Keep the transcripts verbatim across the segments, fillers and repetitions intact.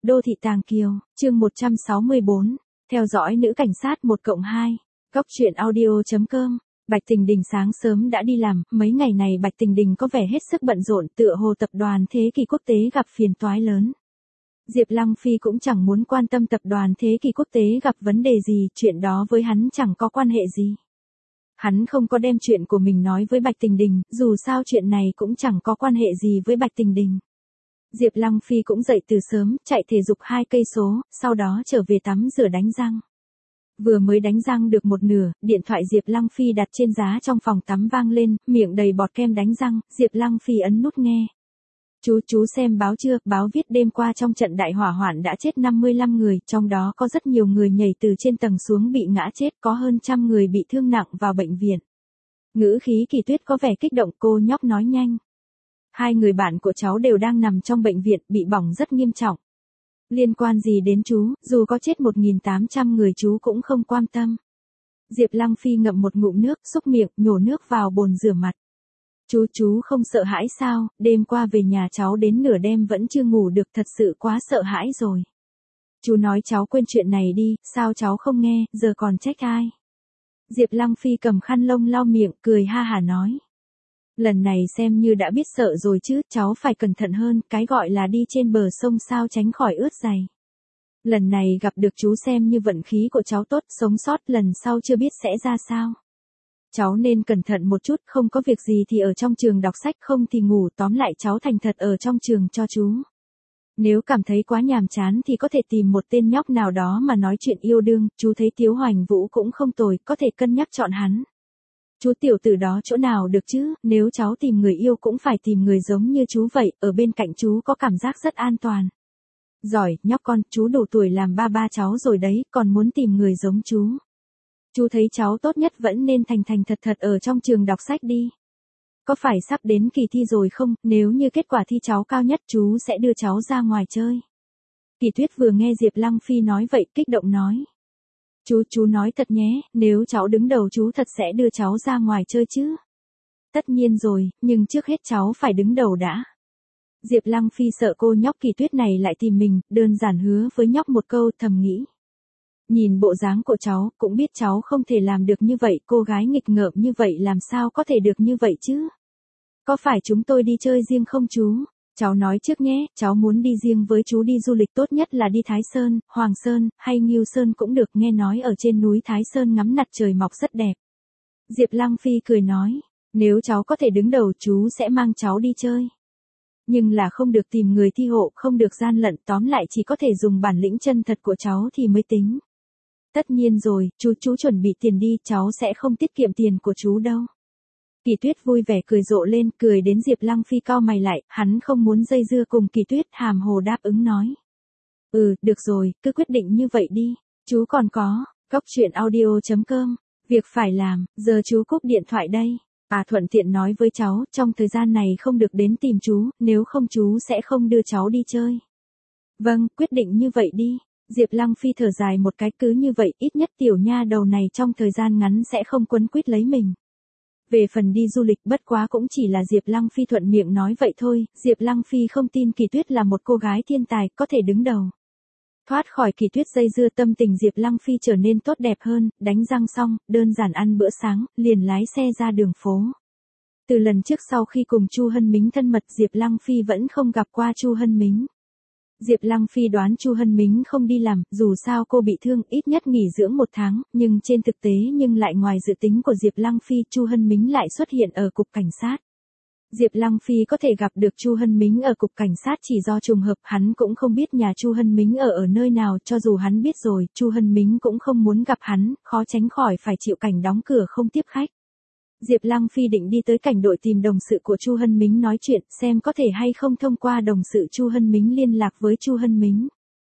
Đô thị Tàng Kiều, chương một trăm sáu mươi bốn, theo dõi nữ cảnh sát một cộng hai, góc truyện audio.com. Bạch Tình Đình sáng sớm đã đi làm, mấy ngày này Bạch Tình Đình có vẻ hết sức bận rộn, tựa hồ tập đoàn Thế Kỷ Quốc tế gặp phiền toái lớn. Diệp Lăng Phi cũng chẳng muốn quan tâm tập đoàn Thế Kỷ Quốc tế gặp vấn đề gì, chuyện đó với hắn chẳng có quan hệ gì. Hắn không có đem chuyện của mình nói với Bạch Tình Đình, dù sao chuyện này cũng chẳng có quan hệ gì với Bạch Tình Đình. Diệp Lăng Phi cũng dậy từ sớm, chạy thể dục hai cây số, sau đó trở về tắm rửa đánh răng. Vừa mới đánh răng được một nửa, điện thoại Diệp Lăng Phi đặt trên giá trong phòng tắm vang lên, miệng đầy bọt kem đánh răng, Diệp Lăng Phi ấn nút nghe. Chú, chú xem báo chưa, báo viết đêm qua trong trận đại hỏa hoạn đã chết năm mươi lăm người, trong đó có rất nhiều người nhảy từ trên tầng xuống bị ngã chết, có hơn trăm người bị thương nặng vào bệnh viện. Ngữ khí Kỳ Tuyết có vẻ kích động, cô nhóc nói nhanh. Hai người bạn của cháu đều đang nằm trong bệnh viện, bị bỏng rất nghiêm trọng. Liên quan gì đến chú, dù có chết một nghìn tám trăm người chú cũng không quan tâm. Diệp Lăng Phi ngậm một ngụm nước, xúc miệng, nhổ nước vào bồn rửa mặt. Chú, chú không sợ hãi sao, đêm qua về nhà cháu đến nửa đêm vẫn chưa ngủ được, thật sự quá sợ hãi rồi. Chú nói cháu quên chuyện này đi, sao cháu không nghe, giờ còn trách ai. Diệp Lăng Phi cầm khăn lông lau miệng, cười ha hả nói. Lần này xem như đã biết sợ rồi chứ, cháu phải cẩn thận hơn, cái gọi là đi trên bờ sông sao tránh khỏi ướt giày. Lần này gặp được chú xem như vận khí của cháu tốt, sống sót, lần sau chưa biết sẽ ra sao. Cháu nên cẩn thận một chút, không có việc gì thì ở trong trường đọc sách, không thì ngủ, tóm lại cháu thành thật ở trong trường cho chú. Nếu cảm thấy quá nhàm chán thì có thể tìm một tên nhóc nào đó mà nói chuyện yêu đương, chú thấy Tiếu Hoành Vũ cũng không tồi, có thể cân nhắc chọn hắn. Chú tiểu tử đó chỗ nào được chứ, nếu cháu tìm người yêu cũng phải tìm người giống như chú vậy, ở bên cạnh chú có cảm giác rất an toàn. Giỏi, nhóc con, chú đủ tuổi làm ba ba cháu rồi đấy, còn muốn tìm người giống chú. Chú thấy cháu tốt nhất vẫn nên thành thành thật thật ở trong trường đọc sách đi. Có phải sắp đến kỳ thi rồi không, nếu như kết quả thi cháu cao nhất chú sẽ đưa cháu ra ngoài chơi. Kỳ Tuyết vừa nghe Diệp Lăng Phi nói vậy, kích động nói. Chú, chú nói thật nhé, nếu cháu đứng đầu chú thật sẽ đưa cháu ra ngoài chơi chứ. Tất nhiên rồi, nhưng trước hết cháu phải đứng đầu đã. Diệp Lăng Phi sợ cô nhóc Kỳ Tuyết này lại tìm mình, đơn giản hứa với nhóc một câu, thầm nghĩ. Nhìn bộ dáng của cháu, cũng biết cháu không thể làm được như vậy, cô gái nghịch ngợm như vậy làm sao có thể được như vậy chứ. Có phải chúng tôi đi chơi riêng không chú? Cháu nói trước nhé, cháu muốn đi riêng với chú, đi du lịch tốt nhất là đi Thái Sơn, Hoàng Sơn, hay Ngưu Sơn cũng được, nghe nói ở trên núi Thái Sơn ngắm mặt trời mọc rất đẹp. Diệp Lăng Phi cười nói, nếu cháu có thể đứng đầu chú sẽ mang cháu đi chơi. Nhưng là không được tìm người thi hộ, không được gian lận, tóm lại chỉ có thể dùng bản lĩnh chân thật của cháu thì mới tính. Tất nhiên rồi, chú chú chuẩn bị tiền đi, cháu sẽ không tiết kiệm tiền của chú đâu. Kỳ Tuyết vui vẻ cười rộ lên, cười đến Diệp Lăng Phi cau mày lại, hắn không muốn dây dưa cùng Kỳ Tuyết, hàm hồ đáp ứng nói. Ừ, được rồi, cứ quyết định như vậy đi, chú còn có, góc truyện audio.com, việc phải làm, giờ chú cúp điện thoại đây. À thuận tiện nói với cháu, trong thời gian này không được đến tìm chú, nếu không chú sẽ không đưa cháu đi chơi. Vâng, quyết định như vậy đi. Diệp Lăng Phi thở dài một cái, cứ như vậy, ít nhất tiểu nha đầu này trong thời gian ngắn sẽ không quấn quýt lấy mình. Về phần đi du lịch, bất quá cũng chỉ là Diệp Lăng Phi thuận miệng nói vậy thôi, Diệp Lăng Phi không tin Kỳ Tuyết là một cô gái thiên tài, có thể đứng đầu. Thoát khỏi Kỳ Tuyết dây dưa, tâm tình Diệp Lăng Phi trở nên tốt đẹp hơn, đánh răng xong, đơn giản ăn bữa sáng, liền lái xe ra đường phố. Từ lần trước sau khi cùng Chu Hân Mính thân mật, Diệp Lăng Phi vẫn không gặp qua Chu Hân Mính. Diệp Lăng Phi đoán Chu Hân Mính không đi làm, dù sao cô bị thương, ít nhất nghỉ dưỡng một tháng, nhưng trên thực tế nhưng lại ngoài dự tính của Diệp Lăng Phi, Chu Hân Mính lại xuất hiện ở cục cảnh sát. Diệp Lăng Phi có thể gặp được Chu Hân Mính ở cục cảnh sát chỉ do trùng hợp, hắn cũng không biết nhà Chu Hân Mính ở ở nơi nào, cho dù hắn biết rồi, Chu Hân Mính cũng không muốn gặp hắn, khó tránh khỏi phải chịu cảnh đóng cửa không tiếp khách. Diệp Lăng Phi định đi tới cảnh đội tìm đồng sự của Chu Hân Mính nói chuyện, xem có thể hay không thông qua đồng sự Chu Hân Mính liên lạc với Chu Hân Mính.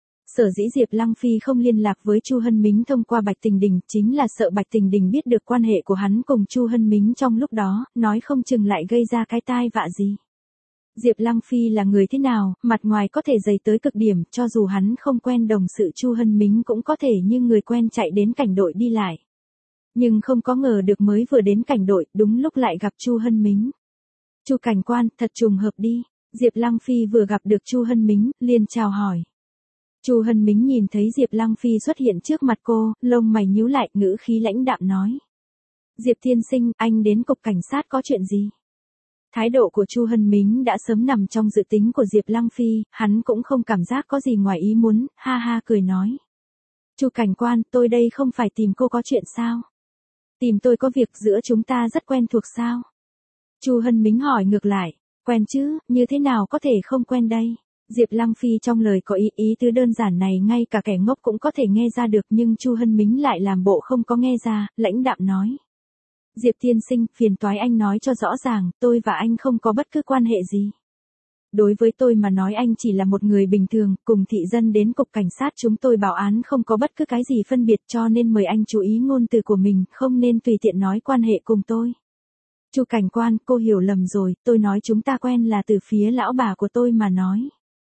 Sở dĩ Diệp Lăng Phi không liên lạc với Chu Hân Mính thông qua Bạch Tình Đình, chính là sợ Bạch Tình Đình biết được quan hệ của hắn cùng Chu Hân Mính trong lúc đó, nói không chừng lại gây ra cái tai vạ gì. Diệp Lăng Phi là người thế nào, mặt ngoài có thể dày tới cực điểm, cho dù hắn không quen đồng sự Chu Hân Mính cũng có thể như người quen chạy đến cảnh đội đi lại. Nhưng không có ngờ được mới vừa đến cảnh đội, đúng lúc lại gặp Chu Hân Mính. Chu cảnh quan, thật trùng hợp đi. Diệp Lăng Phi vừa gặp được Chu Hân Mính, liền chào hỏi. Chu Hân Mính nhìn thấy Diệp Lăng Phi xuất hiện trước mặt cô, lông mày nhíu lại, ngữ khí lãnh đạm nói. Diệp tiên sinh, anh đến cục cảnh sát có chuyện gì? Thái độ của Chu Hân Mính đã sớm nằm trong dự tính của Diệp Lăng Phi, hắn cũng không cảm giác có gì ngoài ý muốn, ha ha cười nói. Chu cảnh quan, tôi đây không phải tìm cô có chuyện sao? Tìm tôi có việc, giữa chúng ta rất quen thuộc sao? Chu Hân Mính hỏi ngược lại, quen chứ, như thế nào có thể không quen đây? Diệp Lăng Phi trong lời có ý ý tứ đơn giản này ngay cả kẻ ngốc cũng có thể nghe ra được, nhưng Chu Hân Mính lại làm bộ không có nghe ra, lãnh đạm nói. Diệp tiên sinh, phiền toái anh nói cho rõ ràng, tôi và anh không có bất cứ quan hệ gì. Đối với tôi mà nói anh chỉ là một người bình thường, cùng thị dân đến cục cảnh sát chúng tôi báo án không có bất cứ cái gì phân biệt, cho nên mời anh chú ý ngôn từ của mình, không nên tùy tiện nói quan hệ cùng tôi. Chu cảnh quan, cô hiểu lầm rồi, tôi nói chúng ta quen là từ phía lão bà của tôi mà nói.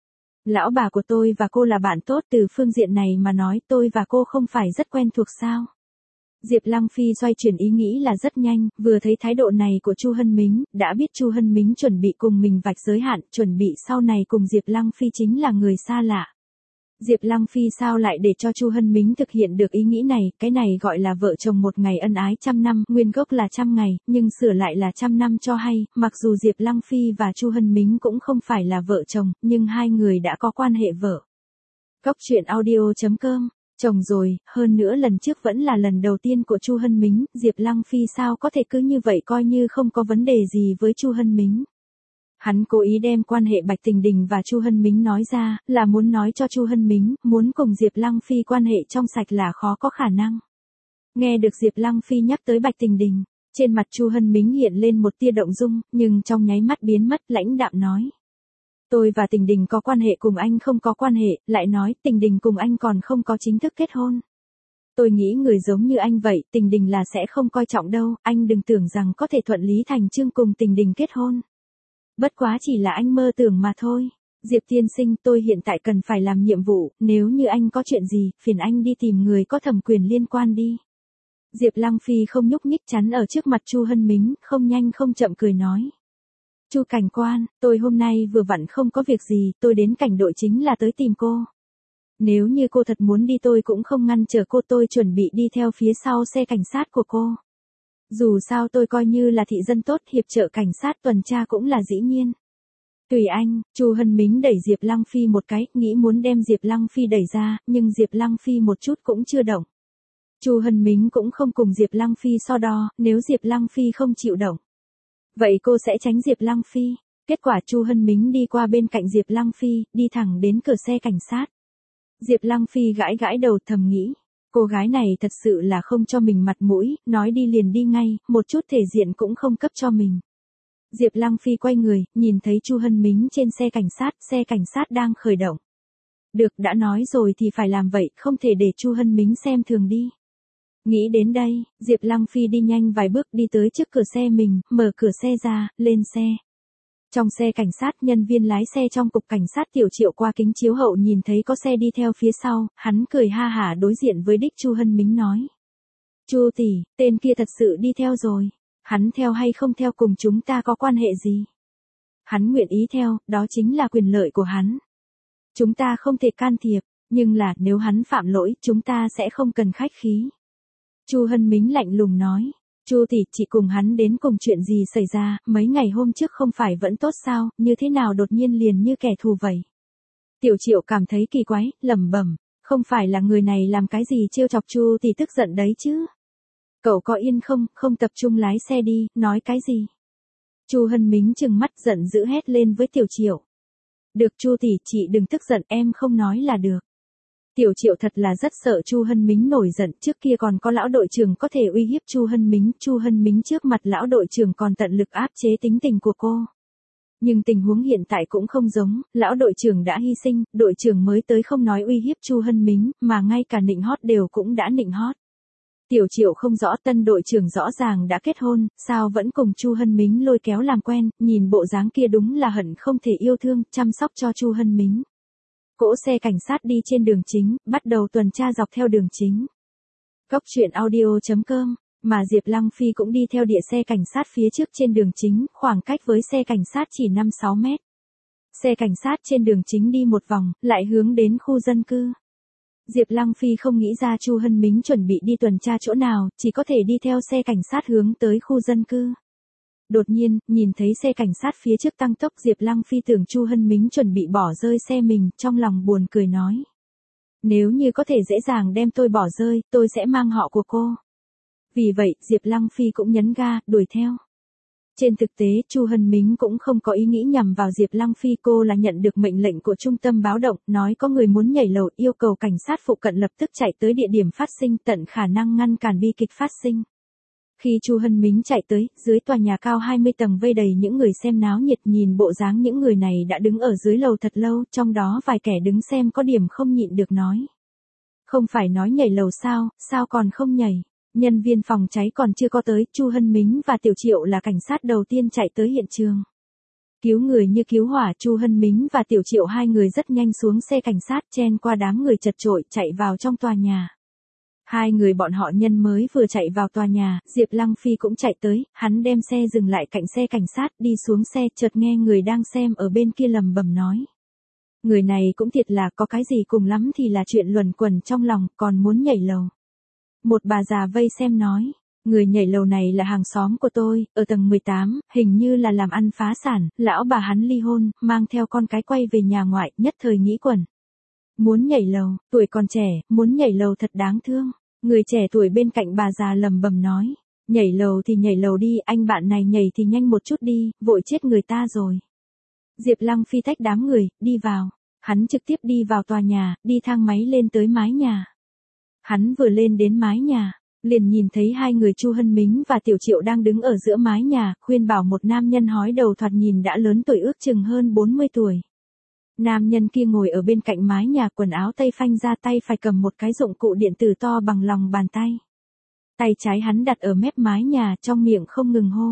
Lão bà của tôi và cô là bạn tốt, từ phương diện này mà nói tôi và cô không phải rất quen thuộc sao? Diệp Lăng Phi xoay chuyển ý nghĩ là rất nhanh, vừa thấy thái độ này của Chu Hân Mính, đã biết Chu Hân Mính chuẩn bị cùng mình vạch giới hạn, chuẩn bị sau này cùng Diệp Lăng Phi chính là người xa lạ. Diệp Lăng Phi sao lại để cho Chu Hân Mính thực hiện được ý nghĩ này, cái này gọi là vợ chồng một ngày ân ái trăm năm, nguyên gốc là trăm ngày, nhưng sửa lại là trăm năm cho hay, mặc dù Diệp Lăng Phi và Chu Hân Mính cũng không phải là vợ chồng, nhưng hai người đã có quan hệ vợ. Cốc truyện audio chấm com Chồng rồi, hơn nữa lần trước vẫn là lần đầu tiên của Chu Hân Mính, Diệp Lăng Phi sao có thể cứ như vậy coi như không có vấn đề gì với Chu Hân Mính. Hắn cố ý đem quan hệ Bạch Tình Đình và Chu Hân Mính nói ra, là muốn nói cho Chu Hân Mính, muốn cùng Diệp Lăng Phi quan hệ trong sạch là khó có khả năng. Nghe được Diệp Lăng Phi nhắc tới Bạch Tình Đình, trên mặt Chu Hân Mính hiện lên một tia động dung, nhưng trong nháy mắt biến mất, lãnh đạm nói. Tôi và Tình Đình có quan hệ cùng anh không có quan hệ, lại nói Tình Đình cùng anh còn không có chính thức kết hôn. Tôi nghĩ người giống như anh vậy, Tình Đình là sẽ không coi trọng đâu, anh đừng tưởng rằng có thể thuận lý thành chương cùng Tình Đình kết hôn. Bất quá chỉ là anh mơ tưởng mà thôi. Diệp tiên sinh, tôi hiện tại cần phải làm nhiệm vụ, nếu như anh có chuyện gì, phiền anh đi tìm người có thẩm quyền liên quan đi. Diệp Lăng Phi không nhúc nhích chắn ở trước mặt Chu Hân Mính, không nhanh không chậm cười nói. Chu cảnh quan, tôi hôm nay vừa vặn không có việc gì, tôi đến cảnh đội chính là tới tìm cô. Nếu như cô thật muốn đi tôi cũng không ngăn trở cô, tôi chuẩn bị đi theo phía sau xe cảnh sát của cô. Dù sao tôi coi như là thị dân tốt, hiệp trợ cảnh sát tuần tra cũng là dĩ nhiên. Tùy anh, Chu Hân Mính đẩy Diệp Lăng Phi một cái, nghĩ muốn đem Diệp Lăng Phi đẩy ra, nhưng Diệp Lăng Phi một chút cũng chưa động. Chu Hân Mính cũng không cùng Diệp Lăng Phi so đo, nếu Diệp Lăng Phi không chịu động, vậy cô sẽ tránh Diệp Lăng Phi. Kết quả Chu Hân Mính đi qua bên cạnh Diệp Lăng Phi, đi thẳng đến cửa xe cảnh sát. Diệp Lăng Phi gãi gãi đầu thầm nghĩ, cô gái này thật sự là không cho mình mặt mũi, nói đi liền đi ngay, một chút thể diện cũng không cấp cho mình. Diệp Lăng Phi quay người, nhìn thấy Chu Hân Mính trên xe cảnh sát, xe cảnh sát đang khởi động. Được, đã nói rồi thì phải làm vậy, không thể để Chu Hân Mính xem thường đi. Nghĩ đến đây, Diệp Lăng Phi đi nhanh vài bước đi tới trước cửa xe mình, mở cửa xe ra, lên xe. Trong xe cảnh sát, nhân viên lái xe trong cục cảnh sát Tiểu Triệu qua kính chiếu hậu nhìn thấy có xe đi theo phía sau, hắn cười ha hả đối diện với đích Chu Hân Mính nói. Chu tỷ, tên kia thật sự đi theo rồi. Hắn theo hay không theo cùng chúng ta có quan hệ gì? Hắn nguyện ý theo, đó chính là quyền lợi của hắn. Chúng ta không thể can thiệp, nhưng là nếu hắn phạm lỗi, chúng ta sẽ không cần khách khí. Chu Hân Mính lạnh lùng nói. Chu tỷ, chị cùng hắn đến cùng chuyện gì xảy ra, mấy ngày hôm trước không phải vẫn tốt sao, như thế nào đột nhiên liền như kẻ thù vậy? Tiểu Triệu cảm thấy kỳ quái, lẩm bẩm, không phải là người này làm cái gì trêu chọc Chu tỷ tức giận đấy chứ? Cậu có yên không, không tập trung lái xe đi, nói cái gì? Chu Hân Mính trừng mắt giận dữ hét lên với Tiểu Triệu. Được Chu tỷ, chị đừng tức giận, em không nói là được. Tiểu Triệu thật là rất sợ Chu Hân Mính nổi giận, trước kia còn có lão đội trưởng có thể uy hiếp Chu Hân Mính, Chu Hân Mính trước mặt lão đội trưởng còn tận lực áp chế tính tình của cô. Nhưng tình huống hiện tại cũng không giống, lão đội trưởng đã hy sinh, đội trưởng mới tới không nói uy hiếp Chu Hân Mính, mà ngay cả nịnh hót đều cũng đã nịnh hót. Tiểu Triệu không rõ tân đội trưởng rõ ràng đã kết hôn, sao vẫn cùng Chu Hân Mính lôi kéo làm quen, nhìn bộ dáng kia đúng là hận không thể yêu thương, chăm sóc cho Chu Hân Mính. Cỗ xe cảnh sát đi trên đường chính, bắt đầu tuần tra dọc theo đường chính. Cốc truyện audio chấm com, mà Diệp Lăng Phi cũng đi theo địa xe cảnh sát phía trước trên đường chính, khoảng cách với xe cảnh sát chỉ năm sáu mét. Xe cảnh sát trên đường chính đi một vòng, lại hướng đến khu dân cư. Diệp Lăng Phi không nghĩ ra Chu Hân Mính chuẩn bị đi tuần tra chỗ nào, chỉ có thể đi theo xe cảnh sát hướng tới khu dân cư. Đột nhiên, nhìn thấy xe cảnh sát phía trước tăng tốc, Diệp Lăng Phi tưởng Chu Hân Mính chuẩn bị bỏ rơi xe mình, trong lòng buồn cười nói. Nếu như có thể dễ dàng đem tôi bỏ rơi, tôi sẽ mang họ của cô. Vì vậy, Diệp Lăng Phi cũng nhấn ga, đuổi theo. Trên thực tế, Chu Hân Mính cũng không có ý nghĩ nhằm vào Diệp Lăng Phi, cô là nhận được mệnh lệnh của trung tâm báo động, nói có người muốn nhảy lầu, yêu cầu cảnh sát phụ cận lập tức chạy tới địa điểm phát sinh, tận khả năng ngăn cản bi kịch phát sinh. Khi Chu Hân Mính chạy tới, dưới tòa nhà cao hai mươi tầng vây đầy những người xem náo nhiệt, nhìn bộ dáng những người này đã đứng ở dưới lầu thật lâu, trong đó vài kẻ đứng xem có điểm không nhịn được nói. Không phải nói nhảy lầu sao, sao còn không nhảy? Nhân viên phòng cháy còn chưa có tới, Chu Hân Mính và Tiểu Triệu là cảnh sát đầu tiên chạy tới hiện trường. Cứu người như cứu hỏa, Chu Hân Mính và Tiểu Triệu hai người rất nhanh xuống xe cảnh sát, chen qua đám người chật chội, chạy vào trong tòa nhà. Hai người bọn họ nhân mới vừa chạy vào tòa nhà, Diệp Lăng Phi cũng chạy tới, hắn đem xe dừng lại cạnh xe cảnh sát, đi xuống xe, chợt nghe người đang xem ở bên kia lầm bầm nói. Người này cũng thiệt là có cái gì, cùng lắm thì là chuyện luẩn quẩn trong lòng, còn muốn nhảy lầu. Một bà già vây xem nói, người nhảy lầu này là hàng xóm của tôi, ở tầng mười tám, hình như là làm ăn phá sản, lão bà hắn ly hôn, mang theo con cái quay về nhà ngoại, nhất thời nghĩ quẩn. Muốn nhảy lầu, tuổi còn trẻ, muốn nhảy lầu thật đáng thương. Người trẻ tuổi bên cạnh bà già lầm bầm nói, nhảy lầu thì nhảy lầu đi, anh bạn này nhảy thì nhanh một chút đi, vội chết người ta rồi. Diệp Lăng Phi tách đám người, đi vào. Hắn trực tiếp đi vào tòa nhà, đi thang máy lên tới mái nhà. Hắn vừa lên đến mái nhà, liền nhìn thấy hai người Chu Hân Mính và Tiểu Triệu đang đứng ở giữa mái nhà, khuyên bảo một nam nhân hói đầu thoạt nhìn đã lớn tuổi, ước chừng hơn bốn mươi tuổi. Nam nhân kia ngồi ở bên cạnh mái nhà, quần áo tây phanh ra, tay phải cầm một cái dụng cụ điện tử to bằng lòng bàn tay. Tay trái hắn đặt ở mép mái nhà, trong miệng không ngừng hô.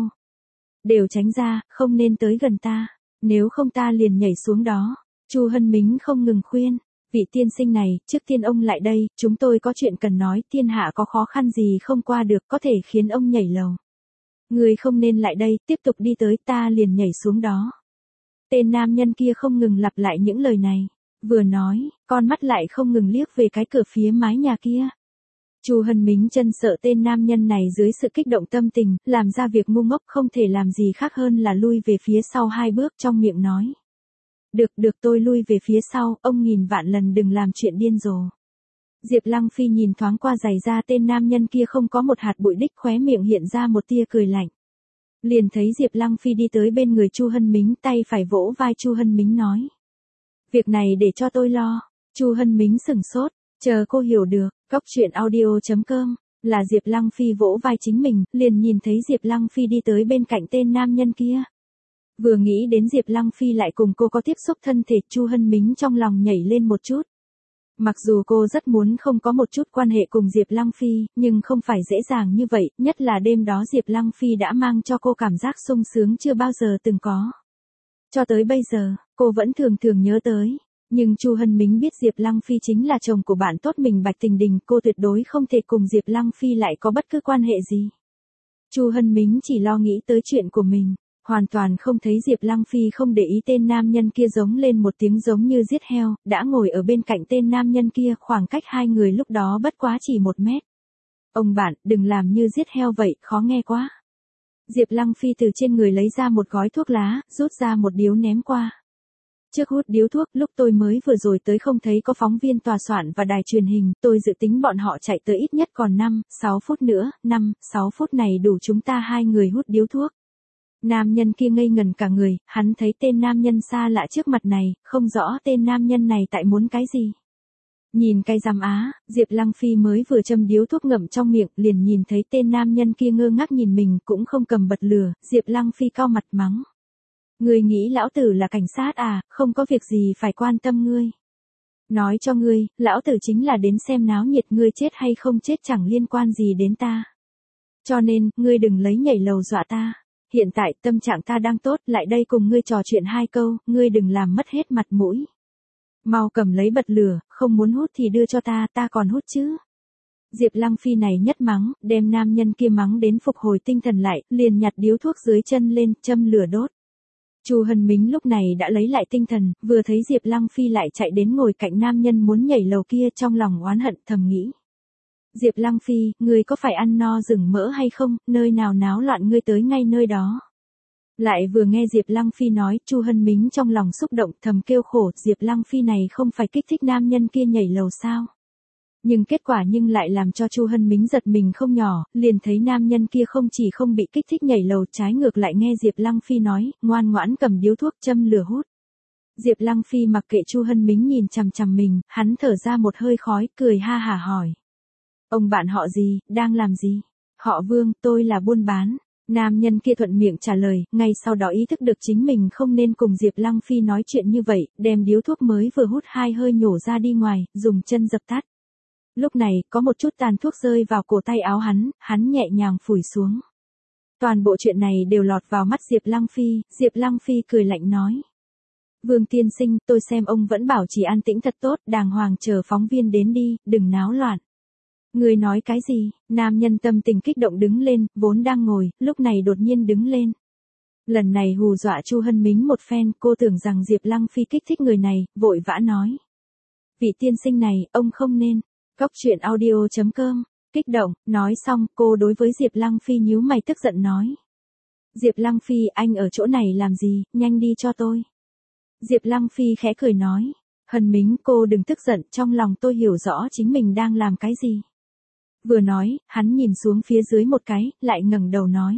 Đều tránh ra, không nên tới gần ta, nếu không ta liền nhảy xuống đó. Chu Hân Mính không ngừng khuyên, vị tiên sinh này, trước tiên ông lại đây, chúng tôi có chuyện cần nói, thiên hạ có khó khăn gì không qua được, có thể khiến ông nhảy lầu. Người không nên lại đây, tiếp tục đi tới, ta liền nhảy xuống đó. Tên nam nhân kia không ngừng lặp lại những lời này, vừa nói, con mắt lại không ngừng liếc về cái cửa phía mái nhà kia. Chu Hân Mính chân sợ tên nam nhân này dưới sự kích động tâm tình, làm ra việc ngu ngốc, không thể làm gì khác hơn là lui về phía sau hai bước, trong miệng nói. Được, được, tôi lui về phía sau, ông nghìn vạn lần đừng làm chuyện điên rồ. Diệp Lăng Phi nhìn thoáng qua giày da tên nam nhân kia không có một hạt bụi, đích khóe miệng hiện ra một tia cười lạnh. Liền thấy Diệp Lăng Phi đi tới bên người Chu Hân Mính, tay phải vỗ vai Chu Hân Mính nói. Việc này để cho tôi lo. Chu Hân Mính sửng sốt, chờ cô hiểu được. Cóc truyện audio chấm com, là Diệp Lăng Phi vỗ vai chính mình, liền nhìn thấy Diệp Lăng Phi đi tới bên cạnh tên nam nhân kia. Vừa nghĩ đến Diệp Lăng Phi lại cùng cô có tiếp xúc thân thể, Chu Hân Mính trong lòng nhảy lên một chút. Mặc dù cô rất muốn không có một chút quan hệ cùng Diệp Lăng Phi, nhưng không phải dễ dàng như vậy, nhất là đêm đó Diệp Lăng Phi đã mang cho cô cảm giác sung sướng chưa bao giờ từng có. Cho tới bây giờ, cô vẫn thường thường nhớ tới. Nhưng Chu Hân Mính biết Diệp Lăng Phi chính là chồng của bạn tốt mình Bạch Tình Đình, cô tuyệt đối không thể cùng Diệp Lăng Phi lại có bất cứ quan hệ gì. Chu Hân Mính chỉ lo nghĩ tới chuyện của mình, hoàn toàn không thấy Diệp Lăng Phi không để ý tên nam nhân kia giống lên một tiếng giống như giết heo, đã ngồi ở bên cạnh tên nam nhân kia, khoảng cách hai người lúc đó bất quá chỉ một mét. Ông bạn, đừng làm như giết heo vậy, khó nghe quá. Diệp Lăng Phi từ trên người lấy ra một gói thuốc lá, rút ra một điếu ném qua. Trước hút điếu thuốc, lúc tôi mới vừa rồi tới không thấy có phóng viên tòa soạn và đài truyền hình, tôi dự tính bọn họ chạy tới ít nhất còn năm, sáu phút nữa, năm, sáu phút này đủ chúng ta hai người hút điếu thuốc. Nam nhân kia ngây ngần cả người, hắn thấy tên nam nhân xa lạ trước mặt này, không rõ tên nam nhân này tại muốn cái gì. Nhìn cái rằm á, Diệp Lăng Phi mới vừa châm điếu thuốc ngậm trong miệng, liền nhìn thấy tên nam nhân kia ngơ ngác nhìn mình, cũng không cầm bật lửa, Diệp Lăng Phi cau mặt mắng. Ngươi nghĩ lão tử là cảnh sát à, không có việc gì phải quan tâm ngươi. Nói cho ngươi, lão tử chính là đến xem náo nhiệt, ngươi chết hay không chết chẳng liên quan gì đến ta. Cho nên, ngươi đừng lấy nhảy lầu dọa ta. Hiện tại tâm trạng ta đang tốt, lại đây cùng ngươi trò chuyện hai câu, ngươi đừng làm mất hết mặt mũi. Mau cầm lấy bật lửa, không muốn hút thì đưa cho ta, ta còn hút chứ. Diệp Lăng Phi này nhất mắng, đem nam nhân kia mắng đến phục hồi tinh thần lại, liền nhặt điếu thuốc dưới chân lên, châm lửa đốt. Chu Hân Mính lúc này đã lấy lại tinh thần, vừa thấy Diệp Lăng Phi lại chạy đến ngồi cạnh nam nhân muốn nhảy lầu kia, trong lòng oán hận thầm nghĩ. Diệp Lăng Phi, ngươi có phải ăn no rừng mỡ hay không, nơi nào náo loạn ngươi tới ngay nơi đó. Lại vừa nghe Diệp Lăng Phi nói, Chu Hân Mính trong lòng xúc động thầm kêu khổ, Diệp Lăng Phi này không phải kích thích nam nhân kia nhảy lầu sao? Nhưng kết quả nhưng lại làm cho Chu Hân Mính giật mình không nhỏ, liền thấy nam nhân kia không chỉ không bị kích thích nhảy lầu, trái ngược lại nghe Diệp Lăng Phi nói, ngoan ngoãn cầm điếu thuốc châm lửa hút. Diệp Lăng Phi mặc kệ Chu Hân Mính nhìn chằm chằm mình, hắn thở ra một hơi khói, cười ha hả hỏi. Ông bạn họ gì, đang làm gì? Họ Vương, tôi là buôn bán. Nam nhân kia thuận miệng trả lời, ngay sau đó ý thức được chính mình không nên cùng Diệp Lăng Phi nói chuyện như vậy, đem điếu thuốc mới vừa hút hai hơi nhổ ra đi ngoài, dùng chân dập tắt. Lúc này, có một chút tàn thuốc rơi vào cổ tay áo hắn, hắn nhẹ nhàng phủi xuống. Toàn bộ chuyện này đều lọt vào mắt Diệp Lăng Phi, Diệp Lăng Phi cười lạnh nói. Vương tiên sinh, tôi xem ông vẫn bảo trì an tĩnh thật tốt, đàng hoàng chờ phóng viên đến đi, đừng náo loạn. Người nói cái gì? Nam nhân tâm tình kích động đứng lên, vốn đang ngồi, lúc này đột nhiên đứng lên. Lần này hù dọa Chu Hân Mính một phen, cô tưởng rằng Diệp Lăng Phi kích thích người này, vội vã nói. Vị tiên sinh này, ông không nên. Góc truyện audio chấm com, kích động, nói xong, cô đối với Diệp Lăng Phi nhíu mày tức giận nói. Diệp Lăng Phi, anh ở chỗ này làm gì, nhanh đi cho tôi. Diệp Lăng Phi khẽ cười nói. Hân Mính, cô đừng tức giận, trong lòng tôi hiểu rõ chính mình đang làm cái gì. Vừa nói, hắn nhìn xuống phía dưới một cái, lại ngẩng đầu nói.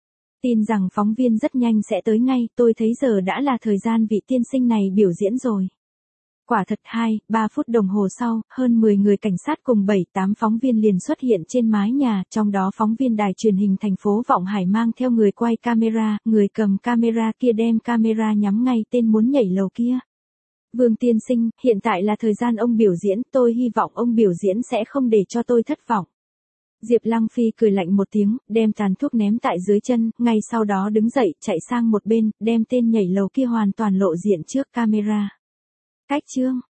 Tin rằng phóng viên rất nhanh sẽ tới ngay, tôi thấy giờ đã là thời gian vị tiên sinh này biểu diễn rồi. Quả thật hai, ba phút đồng hồ sau, hơn mười người cảnh sát cùng bảy tám phóng viên liền xuất hiện trên mái nhà, trong đó phóng viên đài truyền hình thành phố Vọng Hải mang theo người quay camera, người cầm camera kia đem camera nhắm ngay tên muốn nhảy lầu kia. Vương tiên sinh, hiện tại là thời gian ông biểu diễn, tôi hy vọng ông biểu diễn sẽ không để cho tôi thất vọng. Diệp Lăng Phi cười lạnh một tiếng, đem tàn thuốc ném tại dưới chân, ngay sau đó đứng dậy, chạy sang một bên, đem tên nhảy lầu kia hoàn toàn lộ diện trước camera. Cách chương